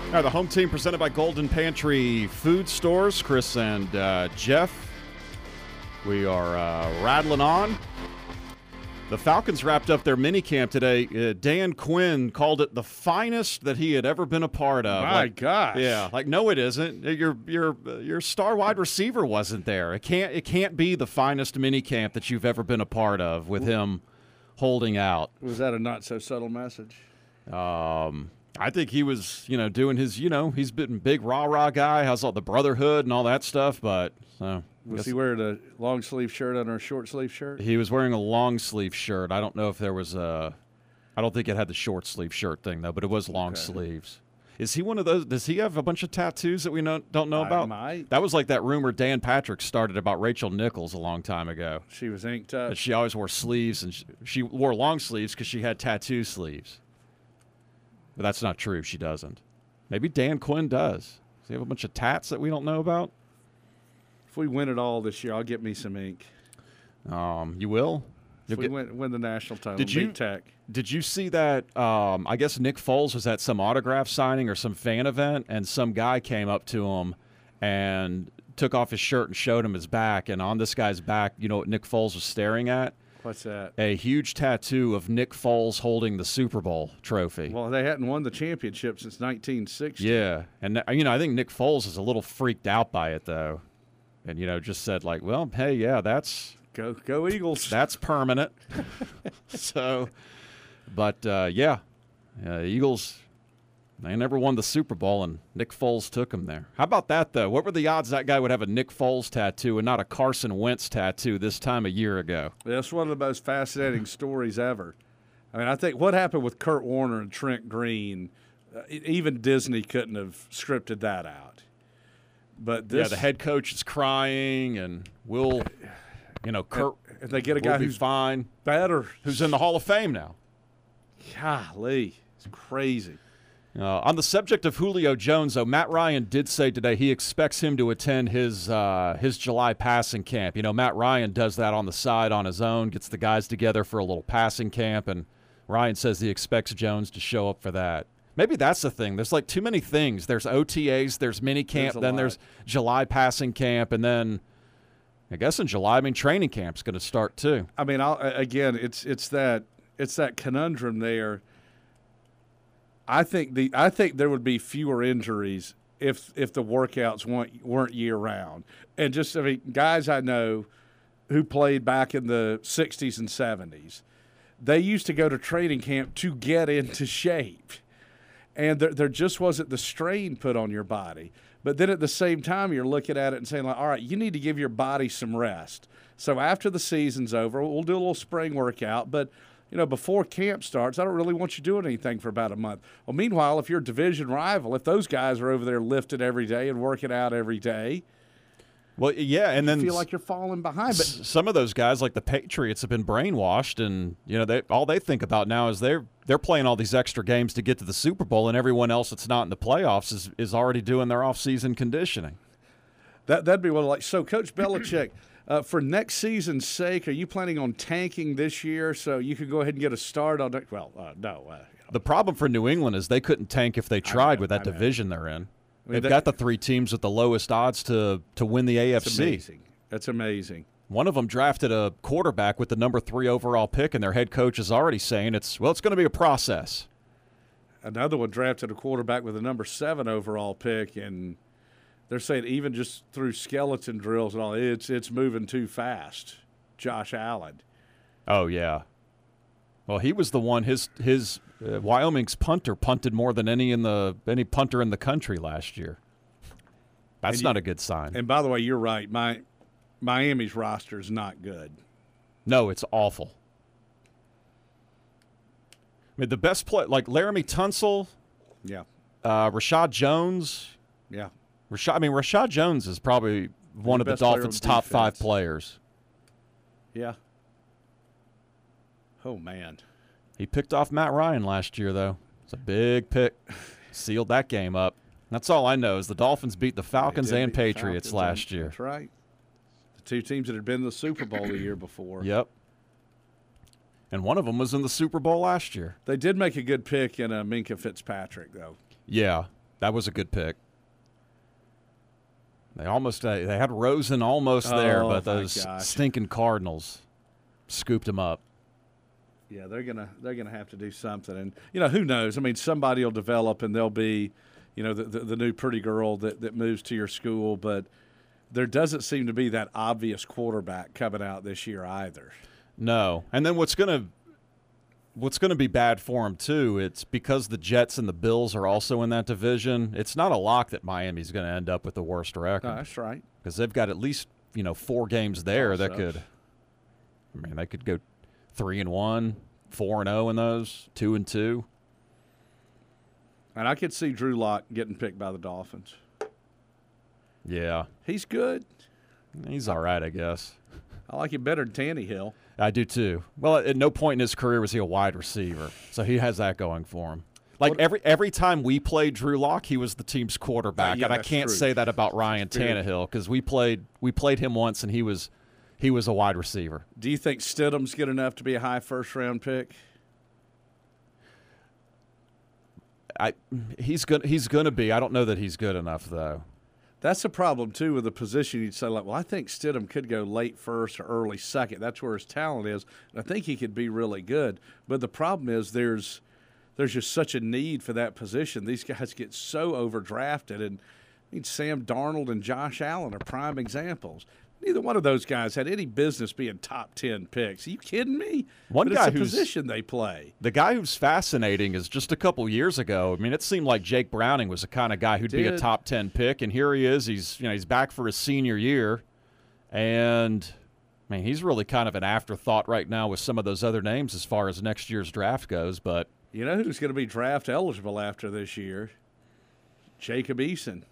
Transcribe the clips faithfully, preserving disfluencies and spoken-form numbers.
All right, the home team presented by Golden Pantry Food Stores. Chris and uh, Jeff, we are uh, rattling on. The Falcons wrapped up their mini camp today. Uh, Dan Quinn called it the finest that he had ever been a part of. My like, gosh! Yeah, like no, it isn't. Your your your star wide receiver wasn't there. It can't it can't be the finest mini camp that you've ever been a part of with him holding out. Was that a not so subtle message? Um. I think he was, you know, doing his, you know, he's been big rah-rah guy, has all the brotherhood and all that stuff, but so. Was he wearing a long sleeve shirt under a short sleeve shirt? He was wearing a long sleeve shirt. I don't know if there was a, I don't think it had the short sleeve shirt thing, though, but it was long okay. sleeves. Is he one of those, does he have a bunch of tattoos that we know, don't know I about? Might. That was like that rumor Dan Patrick started about Rachel Nichols a long time ago. She was inked up. That she always wore sleeves, and she, she wore long sleeves because she had tattoo sleeves. But that's not true. She doesn't. Maybe Dan Quinn does. Does he have a bunch of tats that we don't know about? If we win it all this year, I'll get me some ink. Um, you will? If You'll we get, win, win the national title, did you, Big Tech. Did you see that? Um, I guess Nick Foles was at some autograph signing or some fan event, and some guy came up to him and took off his shirt and showed him his back. And on this guy's back, you know what Nick Foles was staring at? What's that? A huge tattoo of Nick Foles holding the Super Bowl trophy. Well, they hadn't won the championship since nineteen sixty. Yeah, and you know, I think Nick Foles is a little freaked out by it though, and you know, just said like, "Well, hey, yeah, that's go go Eagles. That's permanent." So, but uh, yeah, uh, Eagles. They never won the Super Bowl, and Nick Foles took them there. How about that, though? What were the odds that guy would have a Nick Foles tattoo and not a Carson Wentz tattoo this time a year ago? That's one of the most fascinating stories ever. I mean, I think what happened with Kurt Warner and Trent Green, uh, even Disney couldn't have scripted that out. But this, yeah, the head coach is crying, and we'll, you know, Kurt. If they get a guy who's fine, better, who's in the Hall of Fame now. Golly, it's crazy. Uh, on the subject of Julio Jones, though, Matt Ryan did say today he expects him to attend his uh, his July passing camp. You know, Matt Ryan does that on the side on his own, gets the guys together for a little passing camp, and Ryan says he expects Jones to show up for that. Maybe that's the thing. There's like too many things. There's O T As, there's mini camp, there's then lot. there's July passing camp, and then I guess in July, I mean, training camp's going to start too. I mean, I'll, again, it's it's that it's that conundrum there. I think the I think there would be fewer injuries if if the workouts weren't weren't year round. And just I mean, guys I know who played back in the sixties and seventies, they used to go to training camp to get into shape, and there there just wasn't the strain put on your body. But then at the same time, you're looking at it and saying like, all right, you need to give your body some rest. So after the season's over, we'll do a little spring workout, but you know, before camp starts, I don't really want you doing anything for about a month. Well, meanwhile, if you're a division rival, if those guys are over there lifting every day and working out every day, well, yeah, and you then feel like you're falling behind. But some of those guys, like the Patriots, have been brainwashed, and you know, they all they think about now is they're they're playing all these extra games to get to the Super Bowl, and everyone else that's not in the playoffs is is already doing their off-season conditioning. That that'd be what like so, Coach Belichick. Uh, for next season's sake, are you planning on tanking this year so you could go ahead and get a start on it? Well, uh, no. Uh, you know. The problem for New England is they couldn't tank if they tried know, with that I know. division they're in. I mean, They've that, got the three teams with the lowest odds to, to win the A F C. That's amazing. That's amazing. One of them drafted a quarterback with the number three overall pick, and their head coach is already saying, it's well, it's going to be a process. Another one drafted a quarterback with a number seven overall pick, and they're saying even just through skeleton drills and all, it's it's moving too fast. Josh Allen. Oh, yeah. Well, he was the one, his his uh, Wyoming's punter punted more than any in the any punter in the country last year. That's and not you, a good sign. And by the way, you're right. My Miami's roster is not good. No, it's awful. I mean, the best play, like Laramie Tunsil, yeah, uh, Rashad Jones. Yeah. Rashad, I mean, Rashad Jones is probably one the of the best player Dolphins' on top defense. five players. Yeah. Oh, man. He picked off Matt Ryan last year, though. It's a big pick. Sealed that game up. That's all I know is the Dolphins beat the Falcons and beat the Patriots Falcons, last year. That's right. The two teams that had been in the Super Bowl the year before. Yep. And one of them was in the Super Bowl last year. They did make a good pick in uh, Minkah Fitzpatrick, though. Yeah. That was a good pick. They almost uh, they had Rosen almost there, Oh, but my those gosh. stinking Cardinals scooped him up. Yeah, they're gonna they're gonna have to do something, and you know who knows? I mean, somebody will develop, and they'll be, you know, the the, the new pretty girl that, that moves to your school. But there doesn't seem to be that obvious quarterback coming out this year either. No, and then what's gonna what's gonna be bad for him too? It's because the Jets and the Bills are also in that division. It's not a lock that Miami's going to end up with the worst record. No, that's right. Because they've got at least you know four games there that Also. could. I mean, they could go three and one, four and zero in those, two and two. And I could see Drew Lock getting picked by the Dolphins. Yeah, He's good. he's all right, I guess. I like him better than Tannehill. I do too. Well, at no point in his career was he a wide receiver, so he has that going for him. Like What- every every time we played Drew Lock, he was the team's quarterback, Uh, yeah, and I that's can't true. say that about Ryan Very- Tannehill because we played we played him once and he was he was a wide receiver. Do you think Stidham's good enough to be a high first round pick? I he's good he's going to be. I don't know that he's good enough though. That's the problem, too, with the position. You'd say, like, well, I think Stidham could go late first or early second. That's where his talent is. And I think he could be really good. But the problem is there's there's just such a need for that position. These guys get so overdrafted. And I mean, Sam Darnold and Josh Allen are prime examples. Neither one of those guys had any business being top ten picks. Are you kidding me? One but guy it's the who's- position they play. The guy who's fascinating is just a couple years ago. I mean, it seemed like Jake Browning was the kind of guy who'd be a Did. top ten pick, and here he is. He's you know he's back for his senior year, and I mean he's really kind of an afterthought right now with some of those other names as far as next year's draft goes. But You know who's going to be draft eligible after this year? Jacob Eason.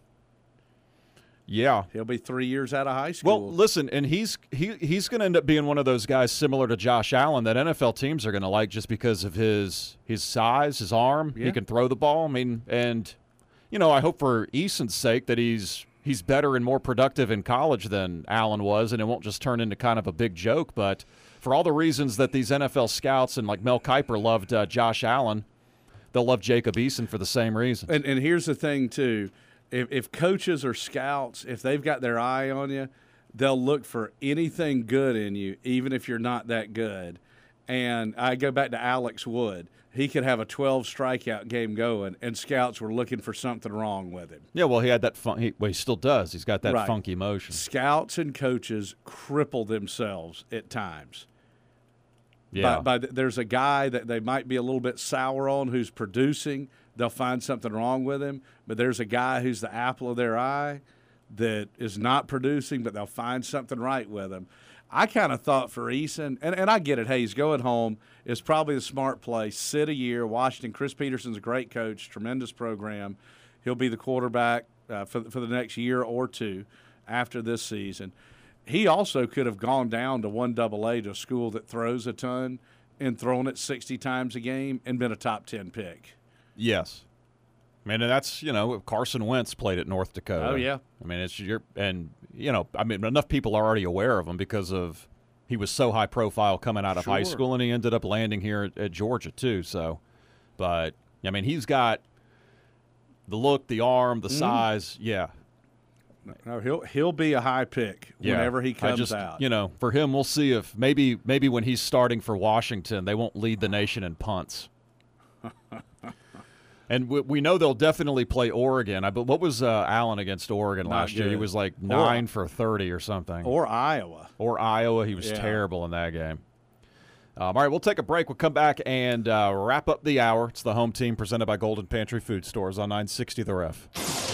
yeah. He'll be three years out of high school. Well, listen, and he's he he's going to end up being one of those guys similar to Josh Allen that N F L teams are going to like just because of his his size, his arm. Yeah. He can throw the ball. I mean, and you know, I hope for Eason's sake that he's he's better and more productive in college than Allen was, and it won't just turn into kind of a big joke. But for all the reasons that these N F L scouts and like Mel Kiper loved uh, Josh Allen, they'll love Jacob Eason for the same reason. And, and here's the thing, too. If, if coaches or scouts, if they've got their eye on you, they'll look for anything good in you, even if you're not that good. And I go back to Alex Wood. He could have a twelve strikeout game going, and scouts were looking for something wrong with him. Yeah, well, he had that fun. He, well, he still does. He's got that Right. funky motion. Scouts and coaches cripple themselves at times. Yeah. By, by, there's a guy that they might be a little bit sour on who's producing. They'll find something wrong with him. But there's a guy who's the apple of their eye that is not producing, but they'll find something right with him. I kind of thought for Eason, and, and I get it, hey, he's going home. It's probably the smart play. Sit a year. Washington, Chris Peterson's a great coach, tremendous program. He'll be the quarterback uh, for, for the next year or two after this season. He also could have gone down to one double A to a school that throws a ton and thrown it sixty times a game and been a top ten pick. Yes. I mean, and that's, you know, Carson Wentz played at North Dakota. Oh, yeah. I mean, it's your, and, you know, I mean, enough people are already aware of him because of, he was so high profile coming out of high Sure. school, and he ended up landing here at, at Georgia, too. So, but, I mean, he's got the look, the arm, the Mm-hmm. size. Yeah. No, he'll he'll be a high pick Yeah. whenever he I comes just, out. You know, for him, we'll see if maybe, maybe when he's starting for Washington, they won't lead the nation in punts. And we, we know they'll definitely play Oregon. I but what was uh, Allen against Oregon Not last year? He good. was like nine for thirty or something. Or Iowa. Or Iowa. He was Yeah. terrible in that game. Um, all right, we'll take a break. We'll come back and uh, wrap up the hour. It's the home team presented by Golden Pantry Food Stores on nine sixty The Ref.